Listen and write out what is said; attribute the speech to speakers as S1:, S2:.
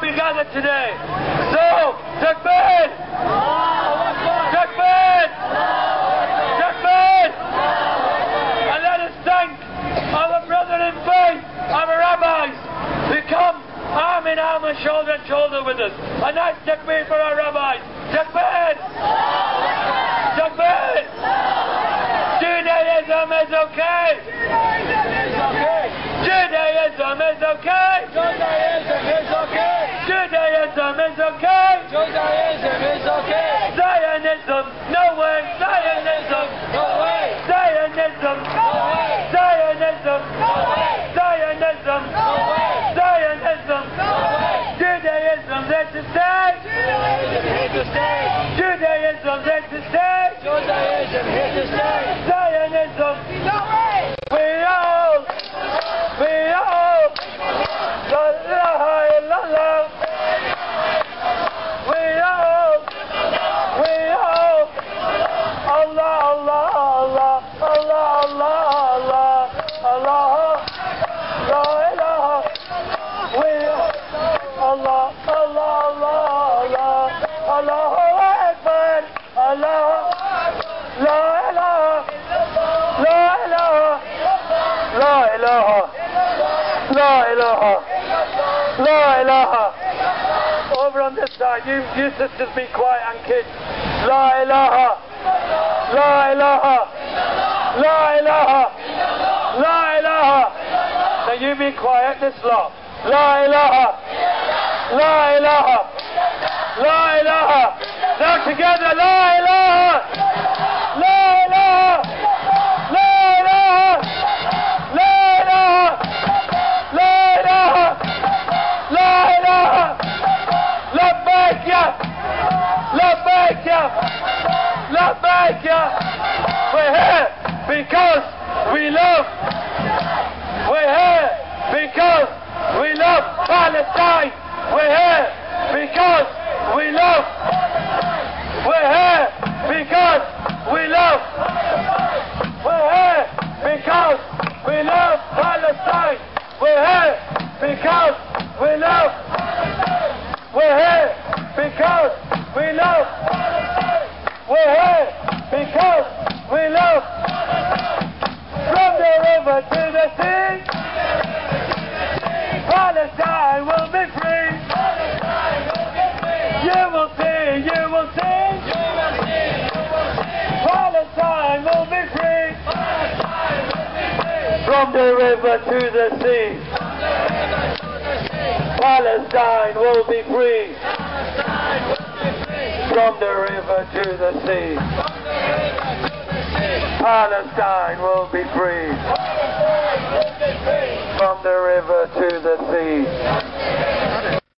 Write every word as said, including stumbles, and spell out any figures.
S1: we gathered today. So, Takbir! Takbir! Takbir! And let us thank our brethren in faith, our rabbis, who come arm in arm and shoulder to shoulder with us. A nice takbir for our rabbis. Takbir! Takbir! Judaism is okay! Judaism is okay!
S2: Judaism is okay!
S1: Judaism is okay!
S2: Judaism is okay!
S1: Zionism, no way! Zionism,
S2: No way!
S1: Zionism,
S2: No way!
S1: Zionism,
S2: No way!
S1: Zionism,
S2: No way!
S1: Zionism,
S2: No way!
S1: Judaism's here to stay!
S2: Judaism here to stay!
S1: Judaism's here to stay!
S2: Judaism here to stay!
S1: Zionism,
S2: No way!
S1: we all, we all, la ilaha illallah. We all, we all, Allah, Allah, Allah, Allah, Allah, Allah, Allah, la ilaha. We Allah, Allah, Allah, Allah, Allahu Akbar, Allah, la ilaha, la ilaha, la ilaha, la ilaha, la ilaha. Over on this side, you, you sisters be quiet and kids. La ilaha, la ilaha, la ilaha, la ilaha. Now you be quiet, this lot. La ilaha, la ilaha, la ilaha. Now together, la ilaha, la ilaha, la ilaha, la ilaha, la ilaha, la ilaha. Labbaik ya, labbaik ya, labbaik ya. We're here because we love. We're here because we love Palestine. We're here because we love. We're here because we love. We're here because we love Palestine. We're here because we love. We're here because we love. We're here because we love. From the river to the sea, Palestine will be free. You will see, you will see. Palestine will be free. From the river to the sea, Palestine will be free. From the river to the sea, Palestine will be free. From the river to the sea.